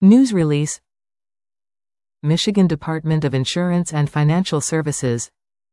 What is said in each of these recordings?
News release. Michigan Department of Insurance and Financial Services.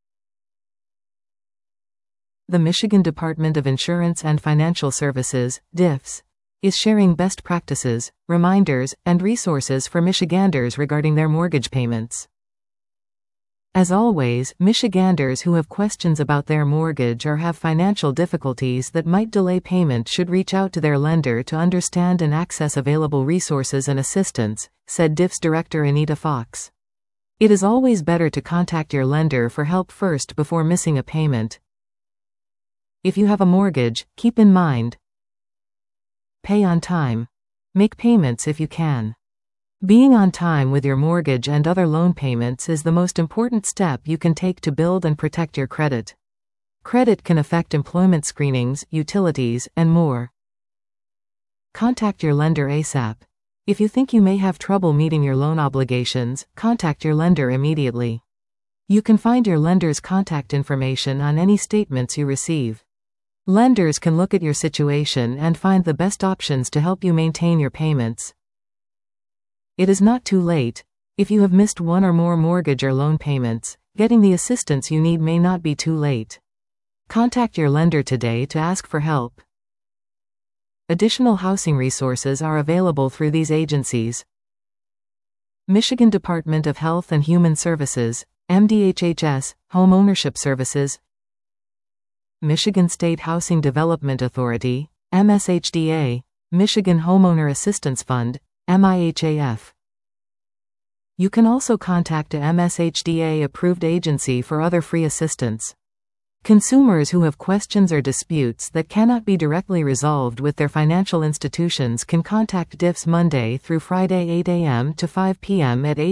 The Michigan Department of Insurance and Financial Services, DIFS, is sharing best practices, reminders, and resources for Michiganders regarding their mortgage payments. As always, Michiganders who have questions about their mortgage or have financial difficulties that might delay payment should reach out to their lender to understand and access available resources and assistance, said DIFS Director Anita Fox. It is always better to contact your lender for help first before missing a payment. If you have a mortgage, keep in mind: pay on time. Make payments if you can. Being on time with your mortgage and other loan payments is the most important step you can take to build and protect your credit. Credit can affect employment screenings, utilities, and more. Contact your lender ASAP. If you think you may have trouble meeting your loan obligations, contact your lender immediately. You can find your lender's contact information on any statements you receive. Lenders can look at your situation and find the best options to help you maintain your payments. It is not too late. If you have missed one or more mortgage or loan payments, getting the assistance you need may not be too late. Contact your lender today to ask for help. Additional housing resources are available through these agencies: Michigan Department of Health and Human Services, MDHHS, Home Ownership Services, Michigan State Housing Development Authority, MSHDA, Michigan Homeowner Assistance Fund, MIHAF. You can also contact a MSHDA-approved agency for other free assistance. Consumers who have questions or disputes that cannot be directly resolved with their financial institutions can contact DIFS Monday through Friday 8 a.m. to 5 p.m. at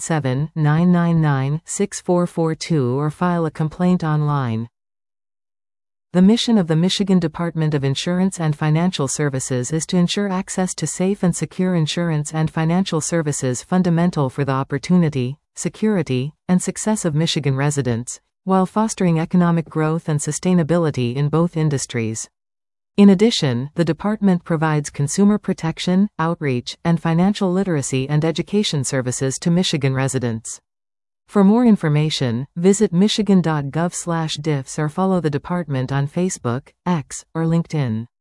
877-999-6442 or file a complaint online. The mission of the Michigan Department of Insurance and Financial Services is to ensure access to safe and secure insurance and financial services fundamental for the opportunity, security, and success of Michigan residents, while fostering economic growth and sustainability in both industries. In addition, the department provides consumer protection, outreach, and financial literacy and education services to Michigan residents. For more information, visit michigan.gov/DIFS or follow the department on Facebook, X, or LinkedIn.